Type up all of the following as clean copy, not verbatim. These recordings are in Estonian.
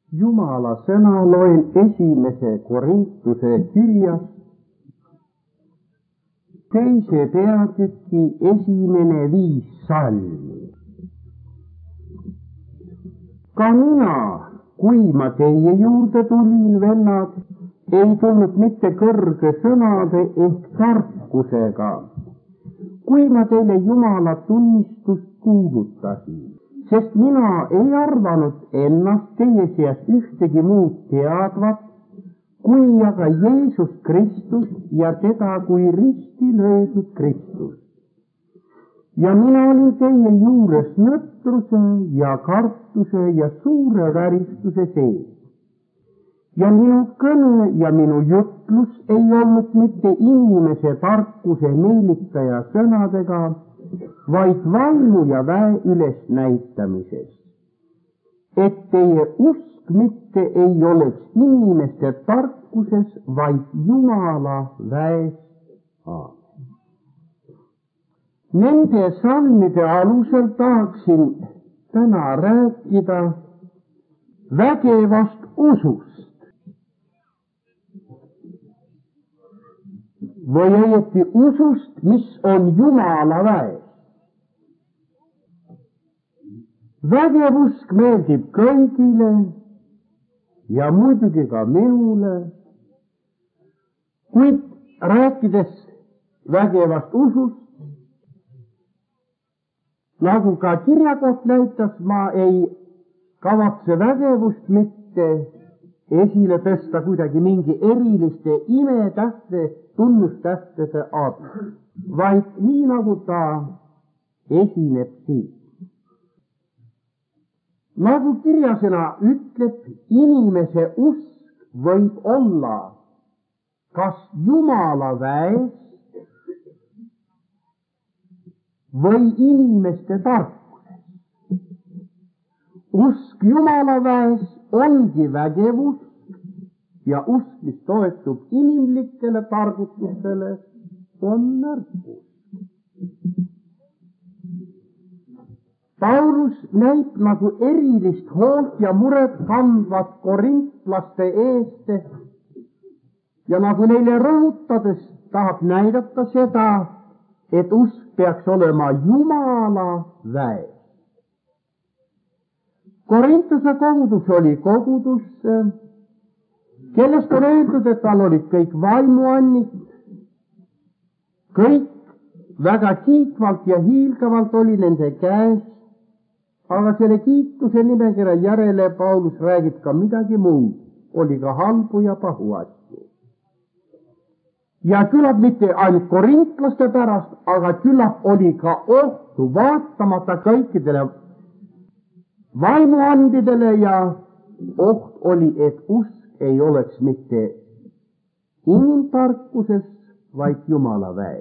Jumala sõna loen esimese Korintuse kirjas, teise peatüki 5 salmi. Ka mina, kui ma teie juurde tulin, vennad, ei tulnud mitte kõrge sõnade ehk tarkusega, kui ma teile Jumala tunnistust kuulutasin, sest mina ei arvanud ennast teie seas ühtegi muud teadvat, kui aga Jeesus Kristus ja teda kui risti löödud Kristus. Ja mina olin teie juures nõtruse ja kartuse ja suure väristuse sees. Ja minu kõne ja minu jutlus ei olnud mitte inimese tarkuse meelitaja sõnadega, vaid vaimu ja väe ülesnäitamises, et teie usk mitte ei oleks inimeste tarkuses, vaid Jumala väes. Nende salmide alusel tahaksin täna rääkida vägevast usust. Või õieti usust, mis on Jumala väes. Vägev usk meeldib kõigile ja muidugi ka minule, kuid rääkides vägevast usust, nagu ka kirjakoht näitas, ma ei kavatse vägevust mitte esile tõsta kuidagi mingi eriliste imetähtede, tunnustähtede abil, vaid nii nagu ta esineb siin. Nagu kirjasõna ütleb, inimese usk võib olla kas Jumala väes või inimeste tarkuses. Usk Jumala väes ongi vägev usk ja usk, mis toetub inimlikele targutustele, on nõrkus. Paulus näib nagu erilist hoolt ja muret kandvat korintlaste eest ja nagu neile rõhutades tahab näidata seda, et usk peaks olema Jumala väes. Korintuse kogudus oli kogudus, kellest on öeldud, et tal olid kõik vaimuannid, kõik väga kiitvalt ja hiilgavalt oli nende käes, aga selle kiituse nimekirja järele Paulus räägib ka midagi muud, oli ka halbu ja pahu asju. Ja küllap mitte ainult korintlaste pärast, aga küllap oli ka ohtu vaatamata kõikidele vaimuandidele ja oht oli, et usk ei oleks mitte inimtarkuses, vaid Jumala väes.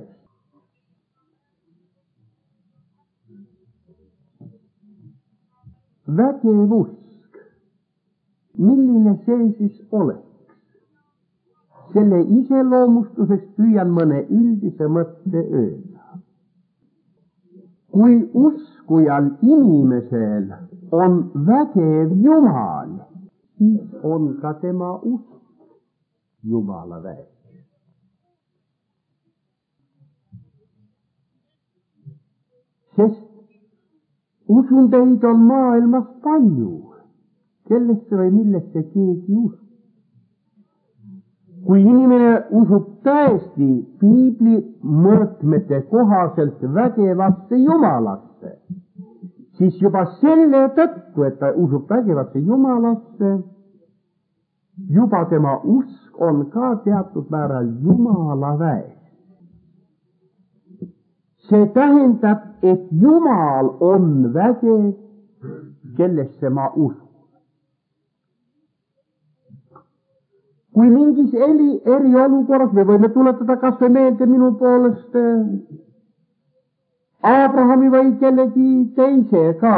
Vägev usk, milline see siis oleks? Selle iseloomustuseks püüan mõne üldise mõtte öelda. Kui uskujal inimesel on vägev Jumal, siis on ka tema usk Jumala väes. Sest usun teid on maailmas palju, kellesse või millesse keegi usub. Kui inimene usub tõesti piibli mõõtmete kohaselt vägevasse Jumalasse, siis juba selle tõttu, et ta usub vägevasse Jumalasse, juba tema usk on ka teatud määral Jumala väes. See tähendab, et Jumal on vägev, kellesse ma usun. Kui mingis eriolukorras me võime tuletada kas või meelde minu poolest Abrahami või kellegi teise ka.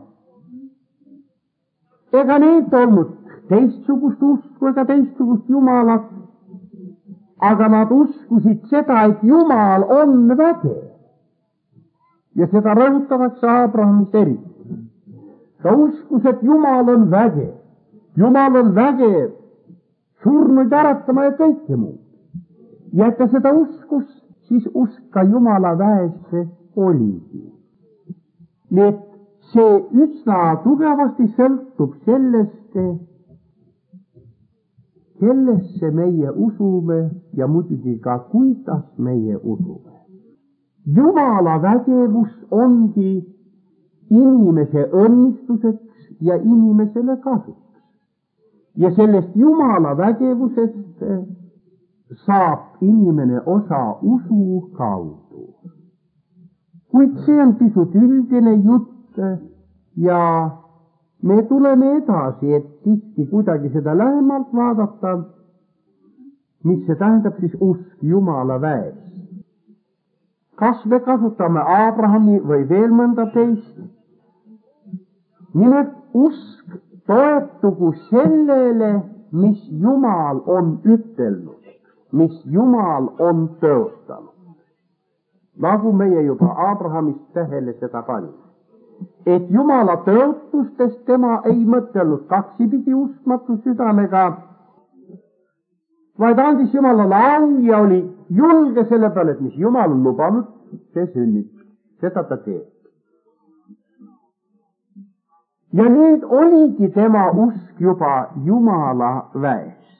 Ega neid olnud teistsugust usku ega teistsugust Jumalat, aga nad uskusid seda, et Jumal on vägev. Ja seda rõhutatakse Abrahamist eriti. Ta uskus, et Jumal on vägev Jumal on vägev, surnuid äratama ja kõike muud. Ja et ta seda uskus, siis usk ka Jumala väesse oligi. Nii et see üsna tugevasti sõltub sellest, kellesse meie usume ja muidugi ka kuidas meie usume. Jumala vägevus ongi inimese õnnistuseks ja inimesele kasuks. Ja sellest Jumala vägevusest saab inimene osa usu kaudu. Kuid see on pisut üldine jutt ja me tuleme edasi, et siiski kuidagi seda lähemalt vaadata, mis see tähendab siis usk Jumala väes. Kas me kasutame Abrahami või veel mõnda teist? Nimelt usk toetugu sellele, mis Jumal on ütelnud, mis Jumal on tõotanud. Nagu meie juba Abrahamist tähele seda panime. Et Jumala tõotustest tema ei mõtelnud kaksipidi uskmatu südamega, vaid andis Jumalale au ja oli julge selle peale, et mis Jumal on lubanud, see sünnib. Seda ta teeb. Ja nüüd oligi tema usk juba Jumala väes.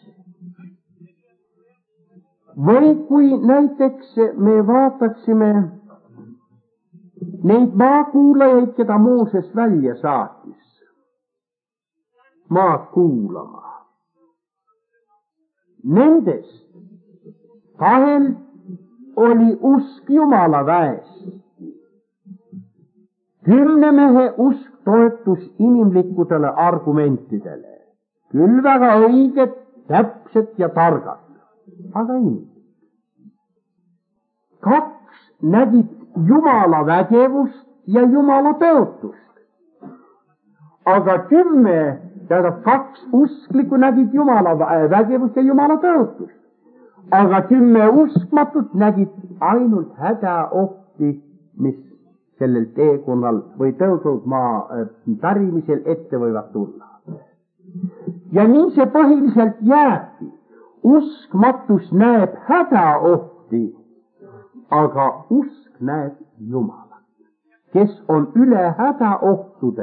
Või kui näiteks me vaataksime neid maakuulajaid, keda Mooses välja saatis maad kuulama. Nendest kahel oli usk Jumala väes. 10 mehe usk toetus inimlikudele argumentidele. Küll väga õiged, täpsed ja targad, aga inimlik. 2 nägid Jumala vägevust ja Jumala tõotust. Aga 10, tähendab 2 usklikku nägid Jumala vägevust ja Jumala tõotust. Aga 10 uskmatut nägid ainult hädaohti, mis sellel teekonnal või tõusnud maa pärimisel ette võivad tulla. Ja nii see põhiliselt jääbki. Uskmatus näeb hädaohti, aga usk näeb Jumalat, kes on üle hädaohtude.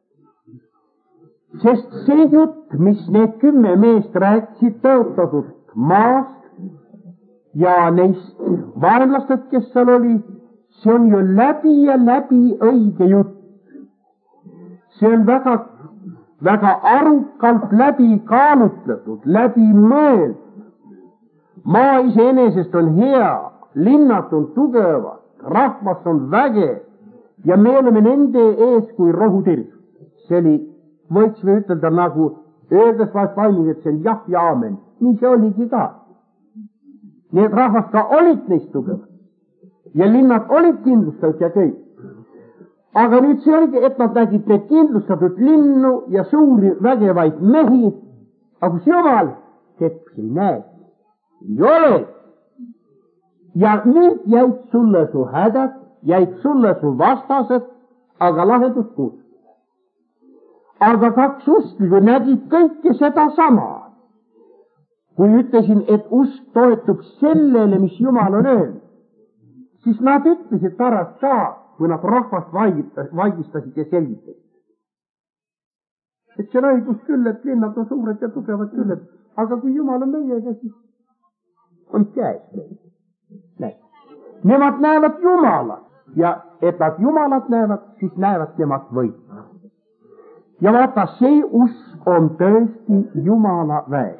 Sest see jutt, mis need 10 meest rääkisid tõotatud maast ja neist vaenlastest, kes seal oli, see on ju läbi ja läbi õige jutt. See on väga arukalt läbi kaalutletud, läbi mõeldud. Maa iseenesest on hea, linnad on tugevad, rahvas on vägev ja me oleme nende ees kui rohutirg. See oli, võiks me ütelda nagu, öeldes vaid valmis, et see on jah ja aamen. Nii see oligi ka. Nii et rahvas ka olid neist tugevad. Ja linnad olid kindlustatud ja kõik. Aga nüüd see oligi, et nad nägid neid kindlustatud linnu ja suuri vägevaid mehi, aga kus Jumal, keps ei näe. Ei ole. Ja nüüd jäid sulle su hädad, jäid sulle su vastased, aga lahendus kus. Aga 2 usklikku nägid kõike seda sama. Kui ütlesin, et usk toetub sellele, mis Jumal on öelnud, siis nad ütlesid pärast ka, kui nad rahvast vaigistasid ja selgitasid. Et see on õigus küll, et linnad on suured ja tugevad küll, aga kui Jumal on meiega, siis on käes meil. Nemad näevad Jumalat ja et nad Jumalat näevad, siis näevad nemad võitu. Ja vaata, see usk on tõesti Jumala väes.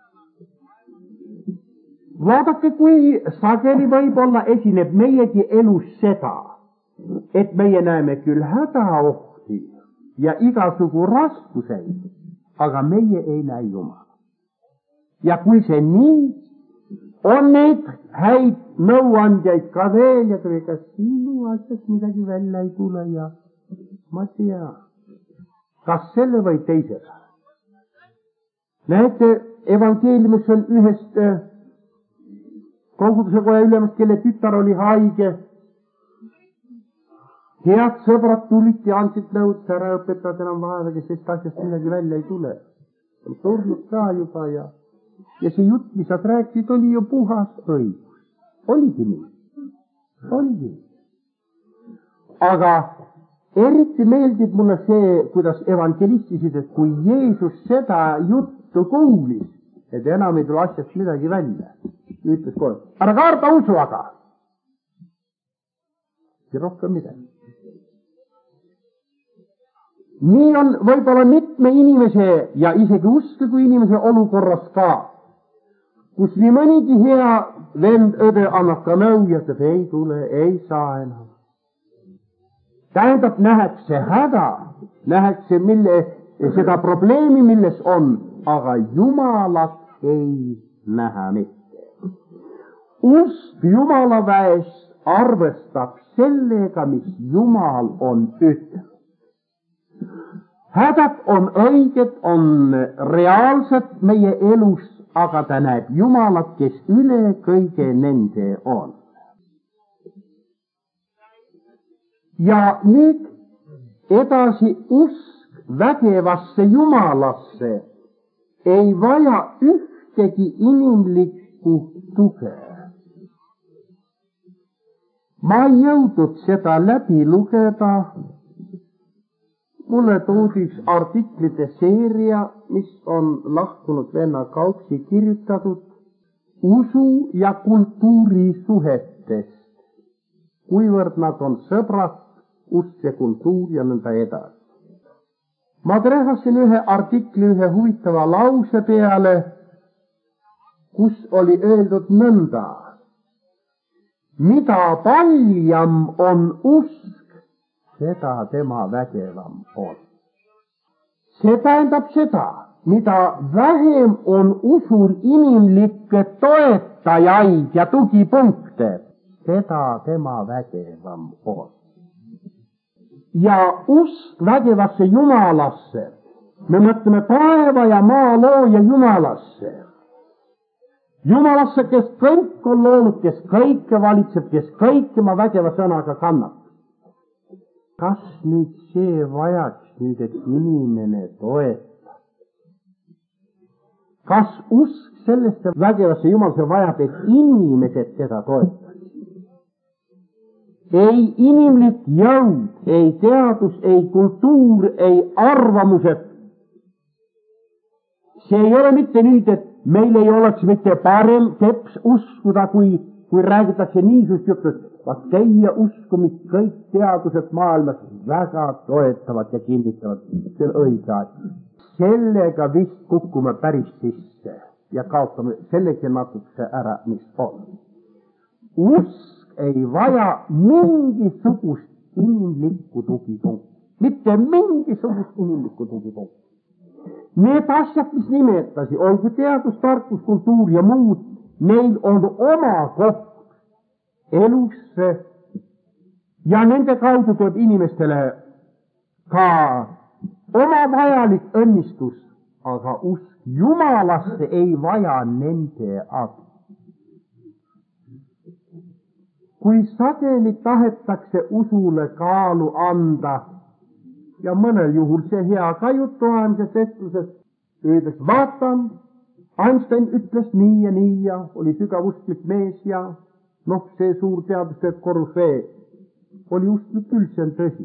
Vaadake, kui sageli võib-olla esineb meiegi elus seda, et meie näeme küll hädaohti ja igasugu raskuseid, aga meie ei näe Jumala. Ja kui see nii, on neid häid nõuandjaid ka veel ja kui kas sinu asjast midagi välja ei tule ja ma tea, kas selle või teisega. Näete, evangeeliumis on ühest koguduse koja ülemast, kelle tütar oli haige. Head sõbrad tulid ja andsid nõud, ära õpetad enam vaeva, kes sellest asjast midagi välja ei tule. on surnud ka juba ja see jutt, mis sa rääkisid, oli ju puhas õigus. Oligi nii. Oligi. Aga eriti meeldib mulle see, kuidas evangelistisid, et kui Jeesus seda juttu kuulis, et enam ei tule asjast midagi välja, ütles kohe, ära karda, usu aga. Ja rohkem midagi. Nii on võib-olla mitme inimese ja isegi uskliku inimese olukorras ka, kus nii mõnigi hea vend, õde annab ka nõu ja ütleb, ei tule, ei saa enam. Tähendab, nähakse häda, nähakse seda probleemi, milles on, aga Jumalat ei näha mitte. Usk Jumala väes arvestab sellega, mis Jumal on ütelnud. Hädad on õiged, on reaalsed meie elus, aga ta näeb Jumalat, kes üle kõige nende on. Ja nüüd edasi usk vägevasse Jumalasse ei vaja ühtegi inimlikku tuge. Ma ei jõudnud seda läbi lugeda. Mulle toodi üks artiklite seeria, mis on lahkunud venna Kauksi kirjutatud usu ja kultuuri suhetest, kuivõrd nad on sõbrad, usk ja kultuur ja nõnda edasi. Ma trehvasin ühe artikli ühe huvitava lause peale, kus oli öeldud nõnda. Mida paljam on usk, seda tema vägevam on. See tähendab seda, mida vähem on usul inimlikke toetajaid ja tugipunkte, seda tema vägevam on. Ja usk vägevasse Jumalasse, me mõtleme taeva ja maa looja Jumalasse. Jumalasse, kes kõik on loonud, kes kõike valitseb, kes kõike ma vägeva sõnaga kannab. Kas nüüd see vajaks nüüd, et inimene toetab? Kas usk sellesse vägevasse Jumalasse vajab, et inimesed seda toetab? Ei inimlik jõud, ei teadus, ei kultuur, ei arvamused. See ei ole mitte nüüd, et meil ei oleks mitte parem teps uskuda, kui räägitakse niisugust juttu, vaat teie uskumist kõik teadused maailmas väga toetavad ja kinnitavad. See on õige asi. Sellega vist kukume päris sisse ja kaotame sellegi natuke ära, mis on. Usk ei vaja mingisugust inimlikku tugipunkti. Mitte mingisugust inimlikku tugipunkti. Need asjad, mis nimetasi, olgu teadus, tarkus, kultuur ja muud, neil on oma koht elusse ja nende kaudu tuleb inimestele ka oma vajalik õnnistus, aga usk Jumalasse ei vaja nende abi. Kui sageli tahetakse usule kaalu anda ja mõnel juhul see hea ka jutuajamises vestluses, öeldakse, vaatan, Einstein ütles nii ja oli sügavusklik mees ja see suur teadustöö korüfee oli usklik küll, see on tõsi.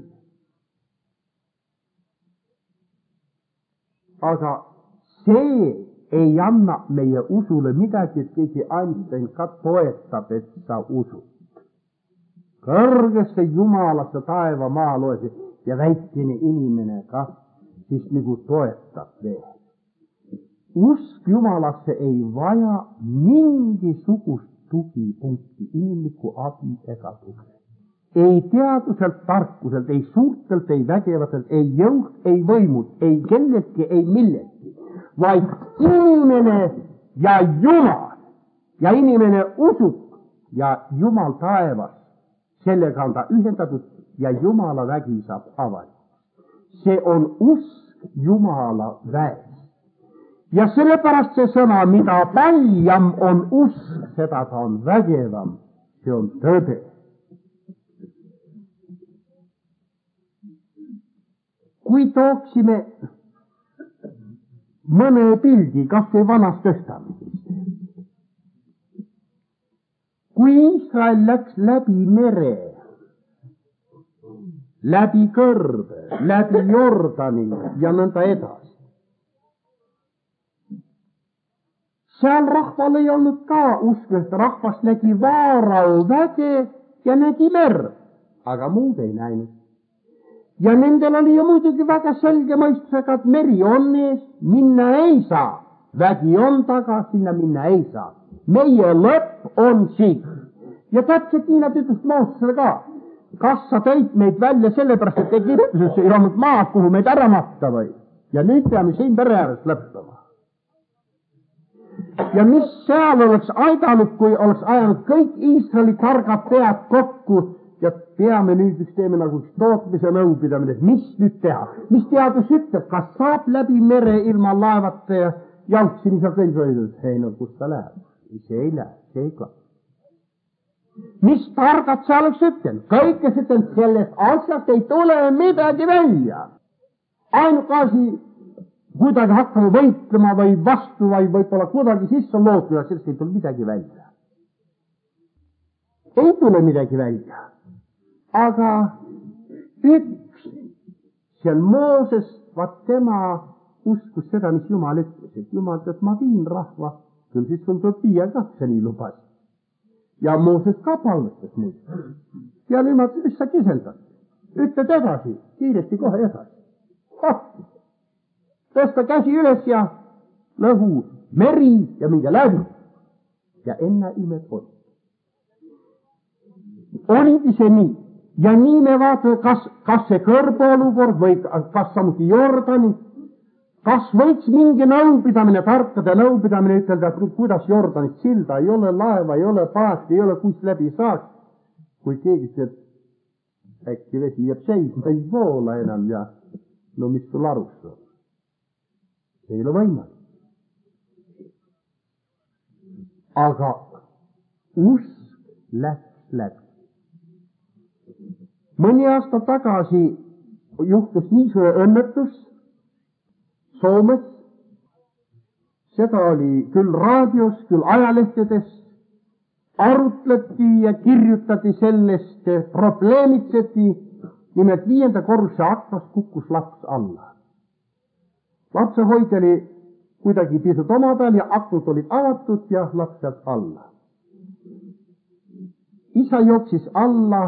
Aga see ei anna meie usule midagi, et keegi Einstein ka toetab, et sa usud. Kõrgesse Jumalasse taeva maa loesi ja väikene inimene ka siis nagu toetab veel. Usk Jumalasse ei vaja mingisugust tugipunkti, inimlikku abi ega tuge. Ei teaduselt, tarkuselt, ei suurtelt, ei vägevaselt, ei jõust, ei võimult, ei kelleltki, ei milleltki, vaid inimene ja Jumal ja inimene usub ja Jumal taevas, sellega on ta ühendatud ja Jumala vägi saab avalikult. See on usk Jumala väes. Ja sellepärast see sõna, mida paljam on usk, seda ta on vägevam, see on tõde. Kui tooksime mõne pildi, kas või Vanast Testamendist. Kui Iisrael läks läbi mere, läbi kõrbe, läbi Jordani ja nõnda edasi, seal rahval ei olnud ka usku, et rahvas nägi Vaarao väge ja nägi merd, aga muud ei näinud. Ja nendel oli ju muidugi väga selge mõistusega, et meri on ees, minna ei saa. Vägi on taga, sinna minna ei saa. Meie lõpp on siit. Ja täpselt nii nad ütles Moosesele ka. Kas sa tõid meid välja sellepärast, et Egiptuses ei olnud maad, kuhu meid ära matta või? Ja nüüd peame siin pere ääres lõppama. Ja mis seal oleks aidanud, kui oleks ajanud kõik Iisraeli targad pead kokku ja peame nüüd üks teeme nagu tootmise nõupidamine, et mis nüüd teha? Mis teadus ütleb, kas saab läbi mere ilma laevata ja jalgsi nii saab veel sõidus? Ei no, kus ta läheb? See ei lähe, see ei ka. Mis targad seal oleks ütlenud? Kõik, kes ütlenud, sellest asjast ei tule midagi välja. Ainuke asi, kuidagi hakkama võitlema või vastu või võib-olla kuidagi sisse lootma, sellest ei tule midagi välja. Ei tule midagi välja. Aga üks, see on Mooses, vaat tema uskus seda, mis Jumal ütles, et Jumal ütles, et ma viin rahva, küll siis sul tuleb viia katse, nii lubas. Ja Mooses ka palvetas muid. Ja nüüd ma ütles, mis sa kiseldad? Ütled edasi, kiiresti kohe edasi. Tõsta käsi üles ja lõhu meri ja minge läbi. Ja enne imed oli. Oligi see nii. Ja nii me vaatame, kas see kõrbeolukord või kas samuti Jordani, kas võiks mingi nõupidamine, tarkade nõupidamine ütelda, et kuidas Jordanit silda, ei ole laeva, ei ole paati, ei ole kus läbi saaks. Kui keegi ütleb, äkki vesi jääb seisma, ei voola enam ja no mis sul arust on? See ei ole võimalik. Aga usk läks läbi. Mõni aasta tagasi juhtus niisugune õnnetus Soomes. Seda oli küll raadios, küll ajalehtedes. Arutleti ja kirjutati sellest, probleemitseti. Nimelt 5. korruse aknast kukkus laps alla. Lapsehoid oli kuidagi pisut oma peal ja aknud olid avatud ja laps sealt alla. Isa jooksis alla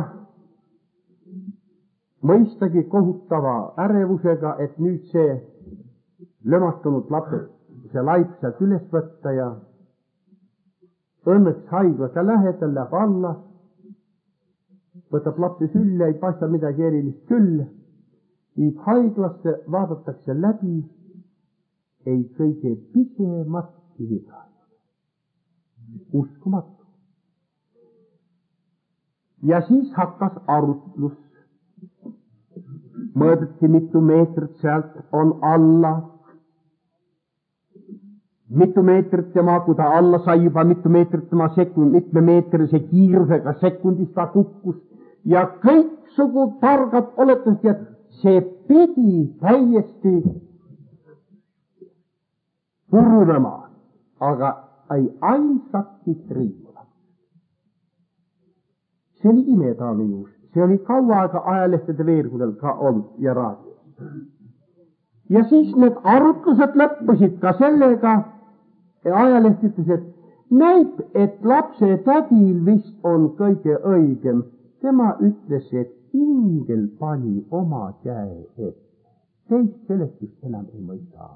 mõistagi kohutava ärevusega, et nüüd see lömastunud lapse, see laip sealt üles võtta ja õnneks haiglase lähedal läheb alla, võtab lapse sülle, ei paista midagi erilist küll, viib haiglasse, vaadatakse läbi, ei kõige pisematki viga. Uskumatu. Ja siis hakkas arutlus. Mõõdeti mitu meetrit sealt on alla. Mitu meetrit tema, kui ta alla sai juba mitu meetrit tema mitmemeetrise kiirusega sekundis ta kukkus. Ja kõiksugu targad oletasid, et see pidi täiesti purunema, aga ei ainsatki triivula. See oli imetaane juust. See oli kaua aega ajalehtede veergudel ka olnud ja raadios. Ja siis need arutlused lõppusid ka sellega, ajaleht ütles, et näib, et lapse tädil vist on kõige õigem. Tema ütles, et ingel pani oma käe ette. Teist seletust enam ei mõista.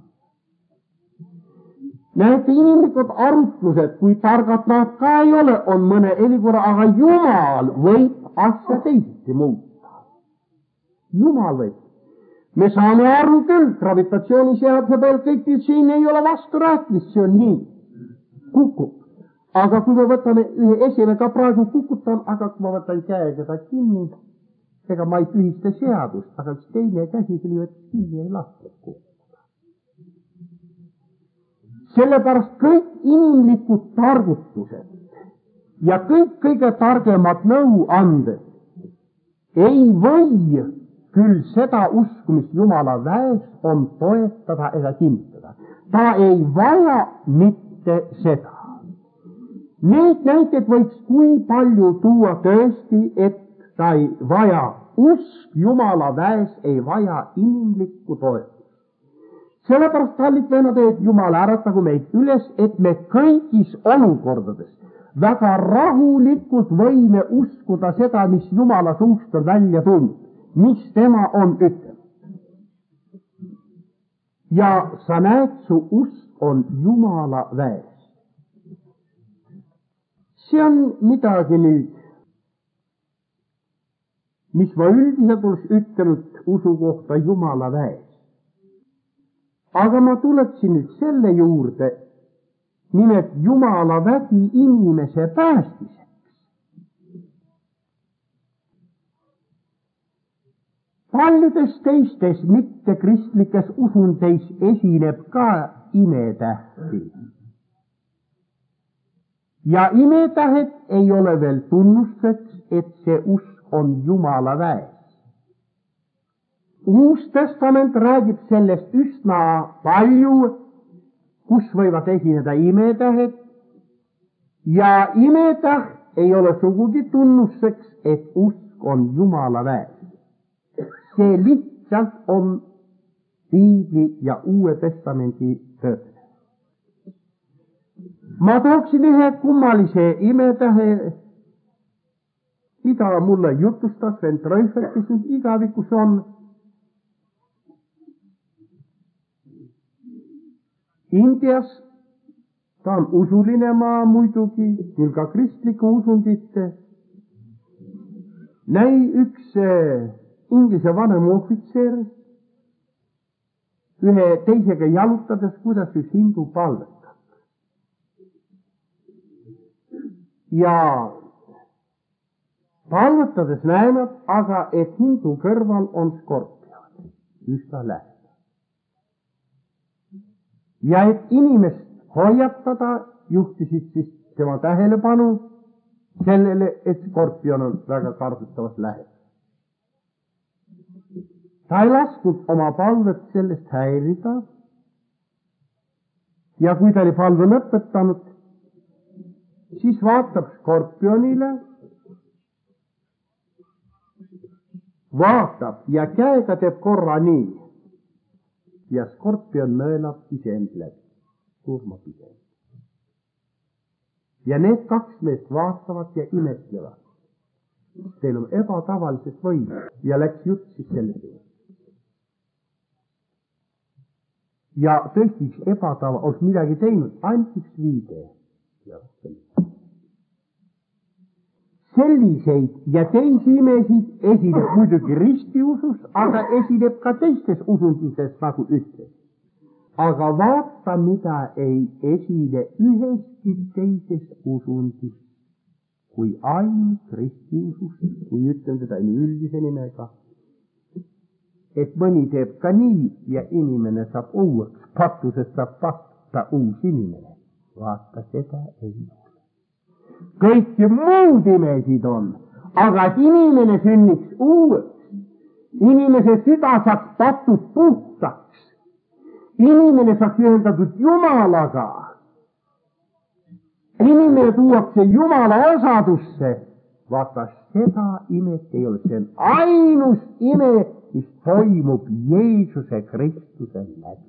Näete, inimlikud arutlused, kui targad nad ka ei ole, on mõne elikorra, aga Jumal võib asja teisiti muuta. Jumal võib. Me saame aru küll, gravitatsiooniseaduse peal kõik siin ei ole vasturääkimist, see on nii. Kukub. Aga kui me võtame ühe esile, ka praegu kukutan, aga kui ma võtan käega ta kinni, ega ma ei tühista seadust, aga üks teine käsi tuli, et kinni ei lasta kukkuda. Sellepärast kõik inimlikud targutused ja kõik kõige targemad nõuanded ei või küll seda usku, mis Jumala väes on, toetada ega kinnitada. ta ei vaja mitte seda. Neid näited võiks kui palju tuua tõesti, et ta ei vaja, usk Jumala väes ei vaja inimlikku toetust. Sellepärast kallid vennad, et Jumal äratagu meid üles, et me kõigis olukordades väga rahulikult võime uskuda seda, mis Jumala suust on välja tulnud, mis tema on ütelnud. Ja sa näed, su usk on Jumala väes. See on midagi nüüd, mis ma üldiselt oleks ütelnud usu kohta Jumala väes. Aga ma tuleksin nüüd selle juurde, nimelt Jumala vägi inimese päästiseks. Paljudes teistes mittekristlikes usundeis esineb ka imetähti. Ja imetähed ei ole veel tunnuseks, et see usk on Jumala väes. Uus testament räägib sellest üsna palju, kus võivad esineda imetähed, ja imetäht ei ole sugugi tunnuseks, et usk on Jumala väes. See lihtsalt on Piibli ja Uue Testamendi tööd. Ma tooksin ühe kummalise imetähe, mida mulle jutustas Sven Treufert, kes nüüd igavikus on. Indias, ta on usuline maa muidugi, küll ka kristliku usundit. Näi üks Inglise vanem ohvitser ühe teisega jalutades, kuidas üks hindu palvetab. Ja palvetades näevad aga, et hindu kõrval on skorpion, üsna lähedal. Ja et inimest hoiatada, juhtisid siis tema tähelepanu sellele, et skorpion on väga kardetavas lähedal. Ta ei lasknud oma palvet sellest häirida ja kui ta oli palve lõpetanud, siis vaatab skorpionile, vaatab ja käega teeb korra nii. Ja skorpion nõelab iseend läbi, surmab iseend. Ja need kaks meest vaatavad ja imetlevad. Teil on ebatavaliselt võim ja läks jutt siis sellest juurde. Ja tõesti üks ebatava, oleks midagi teinud, ainult üks viide. Selliseid ja teisi imesid esineb muidugi ristiusus, aga esineb ka teistes usundises, nagu ütles. Aga vaata, mida ei esine üheski teises usundis, kui ainult ristiusus, kui ütlen seda üldise nimega, et mõni teeb ka nii ja inimene saab uueks, patusest saab patta uus inimene. Vaata, seda ei ole. Kõiki muud imesid on, aga et inimene sünniks uueks, inimese süda saaks patud puhtaks, inimene saaks ühendatud Jumalaga, inimene tuuakse Jumala osadusse, vaata seda imet ei ole, see on ainus ime, mis toimub Jeesuse Kristuse läbi.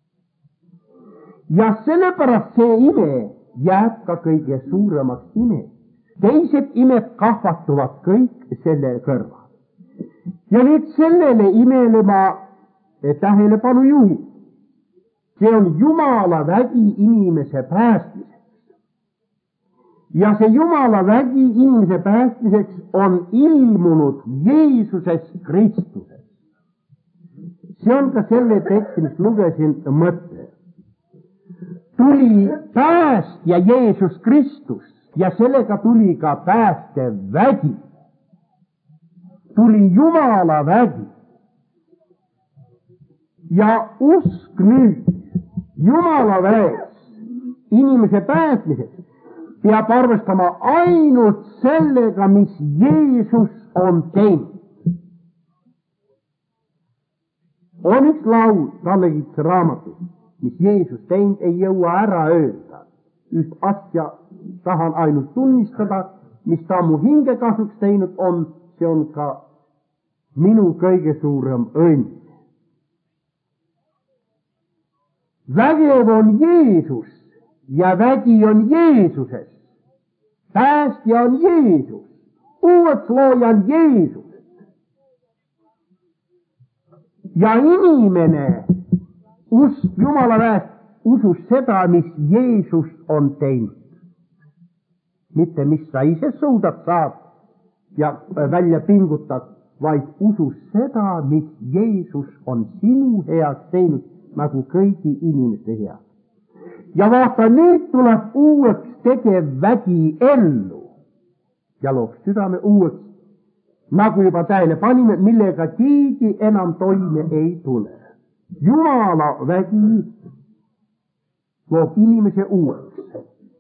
Ja sellepärast see ime jääb ka kõige suuremaks ime. Teised imed kahvatuvad kõik selle kõrval. Ja nüüd sellele imele ma tähelepanu juhin. See on Jumala vägi inimese päästmiseks. Ja see Jumala vägi inimese päästmiseks on ilmunud Jeesuses Kristuses. See on ka selle teksti, mis lugesin, mõte. Tuli päästja Jeesus Kristus ja sellega tuli ka päästevägi. Tuli Jumala vägi. Ja usk nüüd Jumala väes inimese päästmiseks peab arvestama ainult sellega, mis Jeesus on teinud. On üks laul Talle Kitse raamatus, mis Jeesus teinud, ei jõua ära öelda. Üht asja tahan ainult tunnistada, mis ta mu hinge kasuks teinud on, see on ka minu kõige suurem õnn. Vägev on Jeesus ja vägi on Jeesuses. Päästja on Jeesus, uueks looja on Jeesus. Ja inimene Jumala väest usus seda, mis Jeesus on teinud. Mitte mis sa ise suudad saada ja välja pingutad, vaid usus seda, mis Jeesus on sinu heaks teinud, nagu kõigi inimeste heaks. Ja vaata, nüüd tuleb uueks tegev vägi ellu ja loob südame uueks, nagu juba tähele panime, millega keegi enam toime ei tule. Jumala vägi loob inimese uueks.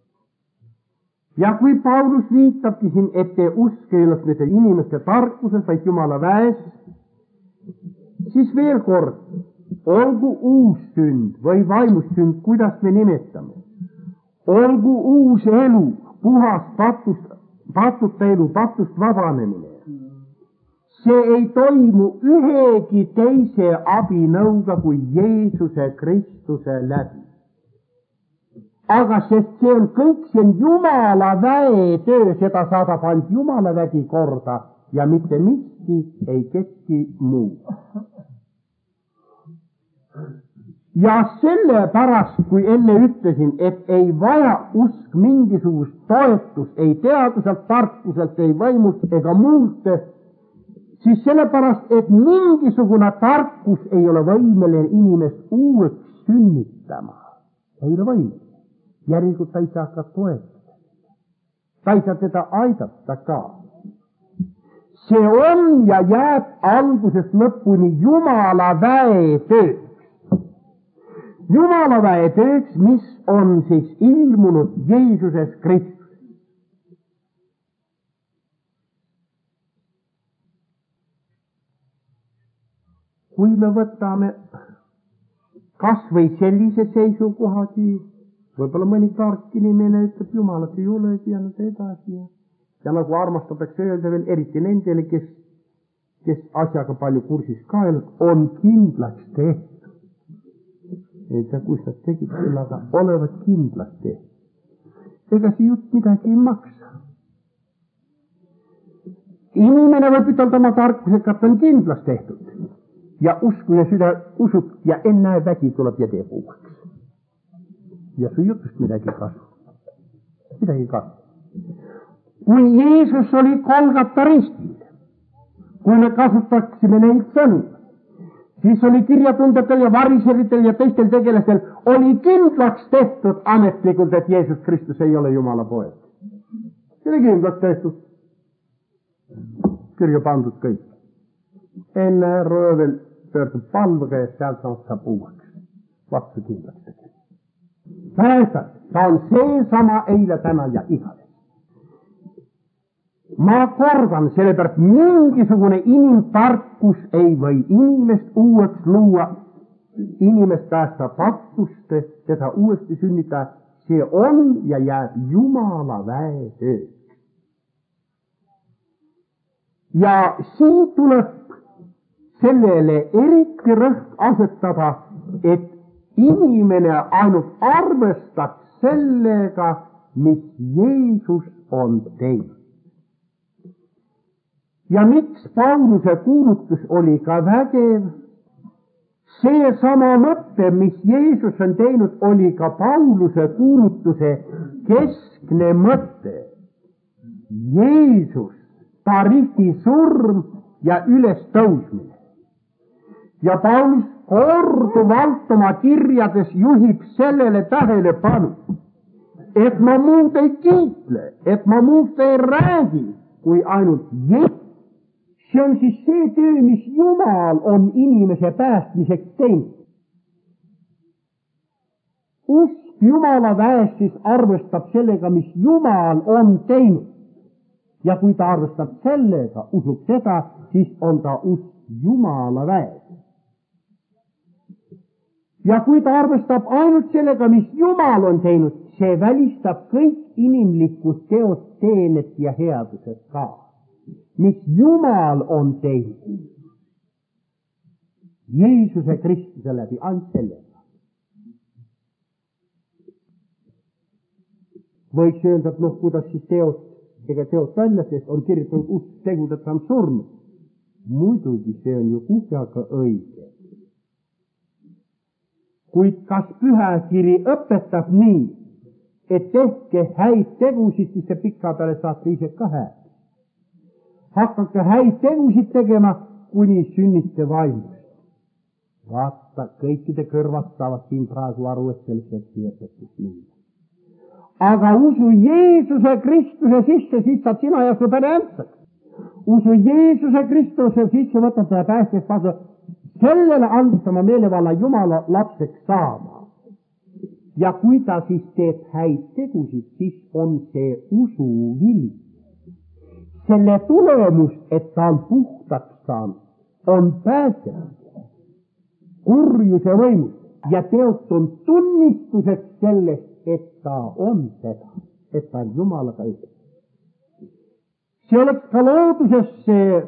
Ja kui Paulus viitabki siin, et te usk ei oleks mitte inimeste tarkuses, vaid Jumala väes, siis veel kord, olgu uus sünd või vaimussünd, kuidas me nimetame. Olgu uus elu, puhas patuta elu, patust vabanemine. See ei toimu ühegi teise abinõuga kui Jeesuse Kristuse läbi. Aga sest see on kõik, see on Jumala väe töö, seda saadab ainult Jumala vägi korda ja mitte miski ei ketki muu. Ja sellepärast, kui enne ütlesin, et ei vaja usk mingisugust toetust, ei teaduselt, tarkuselt, ei vaimust ega muult, siis sellepärast, et mingisugune tarkus ei ole võimeline inimest uueks sünnitama. Ei ole võimeline. Järelikult ta ei saa ka toetada. Ta ei saa teda aidata ka. See on ja jääb algusest lõpuni Jumala väe tööks. Jumala väe tööks, mis on siis ilmunud Jeesuses Kristus. Kui me võtame kas või sellise seisukohagi, võib-olla mõni tark inimene ütleb, Jumalat ei olegi ja nüüd edasi. Ja nagu armastatakse öelda veel, eriti nendele, kes asjaga palju kursis ka on kindlaks tehtud. Ei tea, kus nad tegid küll, aga olevat kindlaks tehtud. Ega see jutt midagi ei maksa. Inimene võib ütelda oma tarkusega, et on kindlaks tehtud. Ja usku ja süda usub ja enne vägi tuleb ja teeb uueks. Ja su jutust midagi kasu. Midagi kasu. Kui Jeesus oli Golgata ristil, kui me kasutaksime neid sõnu, siis oli kirjatundetel ja variseritel ja teistel tegelastel oli kindlaks tehtud ametlikult, et Jeesus Kristus ei ole Jumala poeg. See oli kindlaks tehtud. Kirja pandud kõik. Enne röövel pöördub palvega ja sealt saab uueks. Vatsu kindlaks tehtud. Päästad, ta on seesama eile, täna ja igavesti. Ma kordan, sellepärast mingisugune inimtarkus ei või inimest uueks luua, inimest päästa patust, teda uuesti sünnitada, see on ja jääb Jumala väe töö. Ja siin tuleb sellele eriti rõhk asetada, et inimene ainult arvestaks sellega, mis Jeesus on teinud. Ja miks Pauluse kuulutus oli ka vägev? Seesama mõte, mis Jeesus on teinud, oli ka Pauluse kuulutuse keskne mõte. Jeesus, ta risti surm ja ülestõusmine. Ja Paulus korduvalt oma kirjades juhib sellele tähelepanu, et ma muud ei kiitle, et ma muud ei räägi, kui ainult Jeesus. See on siis see töö, mis Jumal on inimese päästmiseks teinud. Usk Jumala väes siis arvestab sellega, mis Jumal on teinud. Ja kui ta arvestab sellega, usub seda, siis on ta usk Jumala väes. ja kui ta arvestab ainult sellega, mis Jumal on teinud, see välistab kõik inimlikud teod, teened ja headused ka, mis Jumal on teinud Jeesuse Kristuse läbi, ainult sellega. Võiks öelda, et kuidas siis teod välja, sest on kirjutatud usk tegudeta on surnud. Muidugi see on ju kuhjaga õige. Kuid kas pühakiri õpetab nii, et tehke häid tegusid, siis te pika peale saate ise ka hääd. Hakake häid tegusid tegema, kuni sünnite vaimust. Vaata, kõikide kõrvad saavad siin praegu aru, et sellest õpetus nii. Aga usu Jeesuse Kristuse sisse, siis saad sina ja su pere ändsaks. Usu Jeesuse Kristuse sisse võtab ja päästest vastu. Sellele andestama meelevalla Jumala lapseks saama. Ja kui ta siis teeb häid tegusid, siis on see usu vili. Selle tulemus, et ta on puhtaks saanud, on pääsenud kurjuse võimust ja teot on tunnistuseks sellest, et ta on seda, et ta on Jumalaga üks. See oleks ka looduses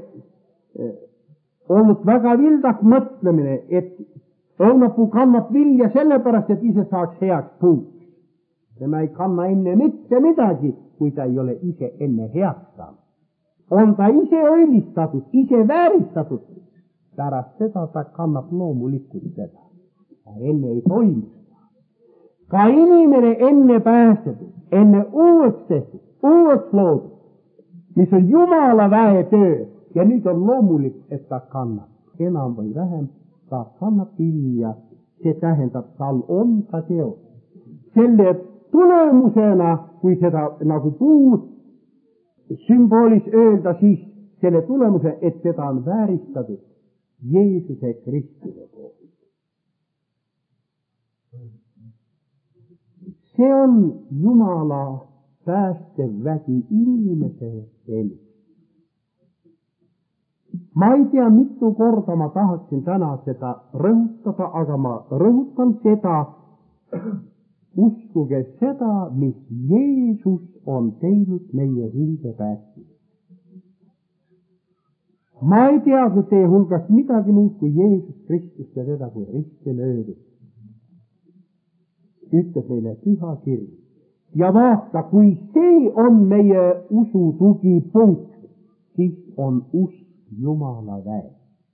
olnud väga vildak mõtlemine, et õunapuu kannab vilja sellepärast, et ise saaks heaks puuks. Tema ei kanna enne mitte midagi, kui ta ei ole ise enne heaks saanud. On ta ise õilistatud, ise vääristatud, pärast seda ta kannab loomulikult seda. Ta enne ei toimu. Ka inimene enne päästetud, enne uueks tehtud, uueks loodud, mis on Jumala väetöö ja nüüd on loomulik, et ta kannab enam või vähem, ta kannab vilja, see tähendab, tal on ka teod. Selle tulemusena, kui seda nagu puud sümboolis öelda, siis selle tulemuse, et seda on vääristatud Jeesuse Kristuse poolt. See on Jumala päästev vägi inimese elu. Ma ei tea, mitu korda ma tahaksin täna seda rõhutada, aga ma rõhutan seda, uskuge seda, mis Jeesus on teinud meie hinge päästmiseks. Ma ei teadnud teie hulgast midagi muud kui Jeesus Kristus ja teda kui risti löödud. Ütleb meile püha kiri. Ja vaata, kui see on meie usu tugipunkt, siis on usk Jumala väe.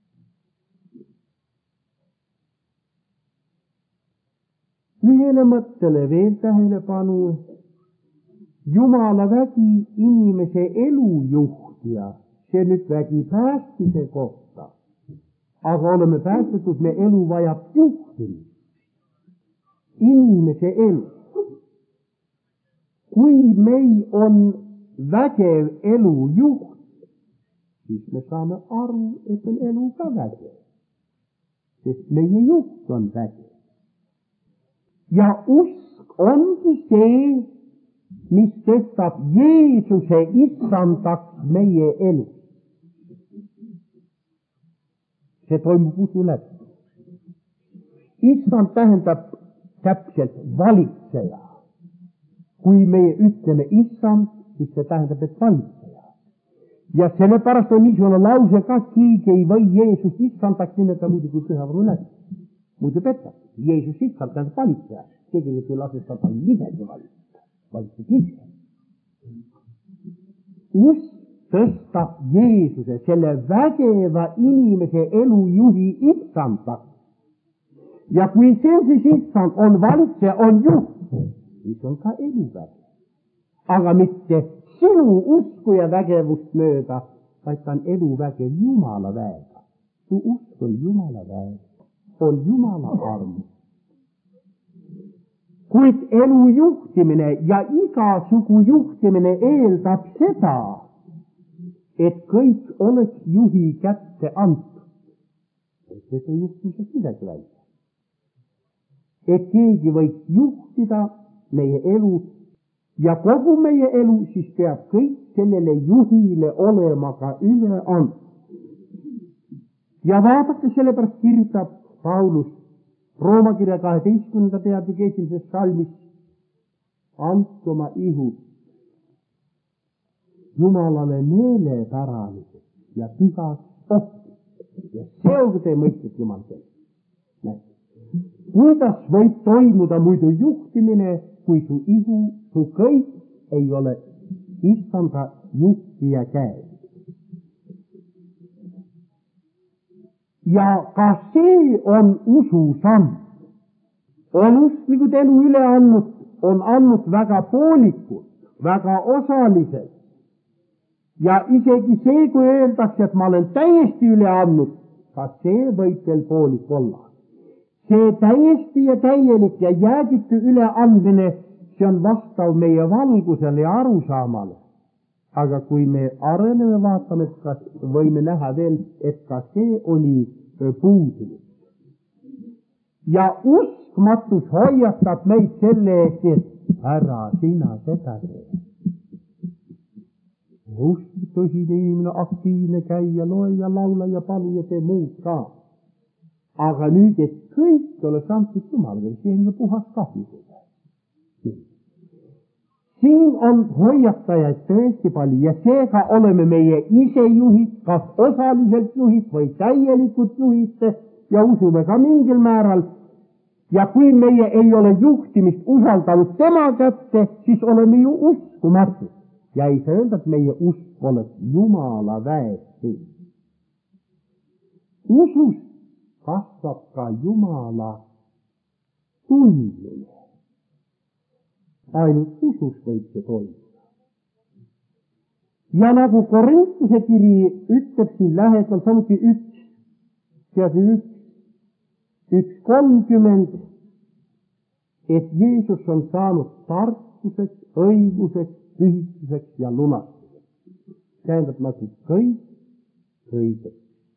Ühele mõttele veel tähelepanu. Jumala vägi inimese elujuhtija, see nüüd vägi päästmise kohta. Aga oleme päästetud, me elu vajab juhtimist. Inimese elu. Kui meil on vägev elujuht, siis me saame aru, et on elu ka vägev. Sest meie juht on vägev. Ja usk ongi see, mis tõstab Jeesuse issandaks meie elu. See toimub usu läbi. Issand tähendab täpselt valitseja. Kui meie ütleme issand, siis see tähendab, et valitseja. Ja sellepärast on niisugune lause ka, keegi ei või Jeesus issandaks nimetada muidu kui pühavõru läbi. Muidu petab. Jeesus issand tähendab valitseja. Tegelikult ei lase seda midagi valitseda. Valitseb ise. Usk tõstab Jeesuse, selle vägeva inimese elujuhi issandaks. Ja kui see siis issand on valitseja, on juht, siis on ka eluväge. Aga mitte sinu usku ja vägevust mööda, vaid ta on eluvägev Jumala väega. Su usk on Jumala väega, on Jumala armus. Kuid elu juhtimine ja igasugu juhtimine eeldab seda, et kõik oleks juhi kätte antud. See on juhtimisest midagi välja. Et keegi võiks juhtida meie elu ja kogu meie elu, siis peab kõik sellele juhile olema ka üle antud. Ja vaadake, sellepärast kirjutab Paulus Rooma kirja 12. peatüki 1. salmis. Andke oma ihud Jumalale meelepäraliseks ja pühaks ohvriks. Ja see ongi teie mõistet Jumal teeb. Kuidas võib toimuda muidu juhtimine, kui su ihu, su kõik ei ole issanda juhtija käes? Ja ka see on ususamm. On usklikud elu üle andnud, on andnud väga poolikud, väga osalised. Ja isegi see, kui öeldakse, et ma olen täiesti üle andnud, ka see võib veel poolik olla. See täiesti ja täielik ja jäägitu üleandmine, see on vastav meie valgusele ja arusaamale. Aga kui me areneme, vaatame, et kas võime näha veel, et ka see oli puudulik. Ja uskmatus hoiatab meid selle eest, et ära sina seda tee. Usk tõsine inimene, aktiivne käia, loe ja laula ja palu ja tee muud ka. Aga nüüd, et kõik oleks antud Jumalale, see on ju puhas kahju. Siin on hoiatajaid tõesti palju ja seega oleme meie ise juhid, kas osaliselt juhid või täielikult juhid ja usume ka mingil määral. Ja kui meie ei ole juhtimist usaldanud tema kätte, siis oleme ju uskumatud. Ja ei saa öelda, et meie usk oleks Jumala väes. Usus kasvab ka Jumala tundmine. Ainult usus võib see toimuda. Ja nagu Korintuse kiri ütleb siin lähedal samuti 1:30, et Jeesus on saanud tarkuseks, õiguseks, pühituseks ja lunastuseks. Tähendab nagu kõik õigeks.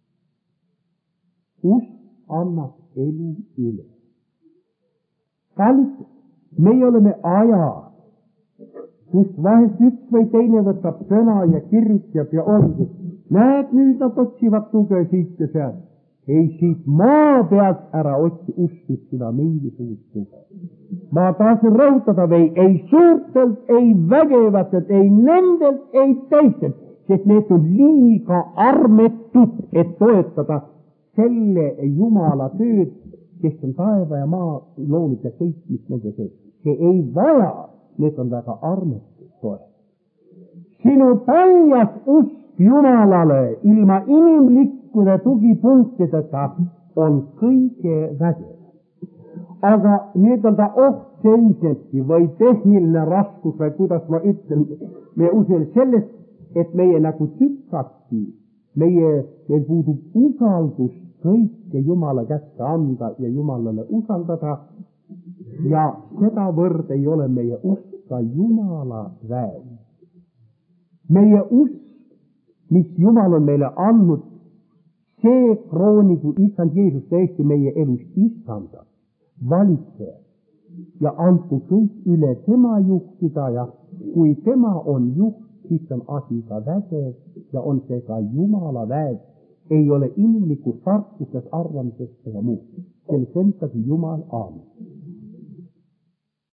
Usk annab elu üle. Kallid, meie oleme aja, kus vahest üks või teine võtab sõna ja kirjutab ja ongi. Näed, nüüd nad otsivad tuge siit ja sealt. Ei siit maa pealt ära otsi uskid seda mingisugust tuge. Ma tahan rõhutada või ei suurtelt, ei vägevatelt, ei nendelt, ei teistelt, sest need on liiga armetud, et toetada selle Jumala tööd, kes on taeva ja maa loonud ja kõik, mis nende sees. See ei vaja, need on väga armetud toetada. Sinu paljas usk Jumalale ilma inimlikkude tugipunktideta on kõige vägevam. Aga need on ta oht seisnebki või tehniline raskus või kuidas ma ütlen, me usume sellest, et meie nagu tükati, meil puudub usaldus kõike Jumala kätte anda ja Jumalale usaldada ja sedavõrd ei ole meie usk ka Jumala väes. Meie usk, mis Jumal on meile andnud, see kroonigu issand Jeesus tõesti meie elus issanda, valitseja ja andku kõik üle tema juhtida ja kui tema on juht, siis on asi ka vägev ja on see ka Jumala väes. Ei ole inimlikus tarkuses, arvamisest ega muud. Selle sõnastagi Jumal aamen.